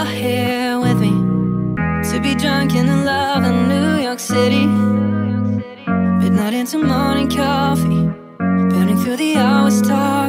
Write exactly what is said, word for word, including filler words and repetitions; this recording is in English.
you're here with me, to be drunk in the love of New York City, midnight into morning coffee, burning through the hours, talk